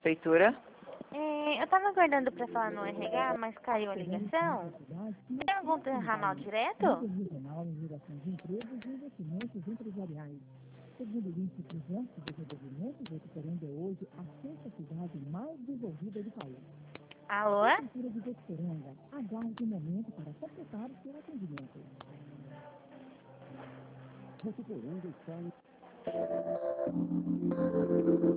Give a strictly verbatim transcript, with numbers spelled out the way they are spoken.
Feitura? É, eu tava aguardando pra falar no R H, mas caiu a ligação. Tem algum ramal direto? Regional em Relações de Empresas e Investimentos Empresariais. Segundo o Índice Cruzante de Desenvolvimento, Votuporanga é hoje a sexta cidade mais desenvolvida do país. Alô? Prefeitura de Votuporanga, aguarde um momento para completar o seu atendimento. Votuporanga está em...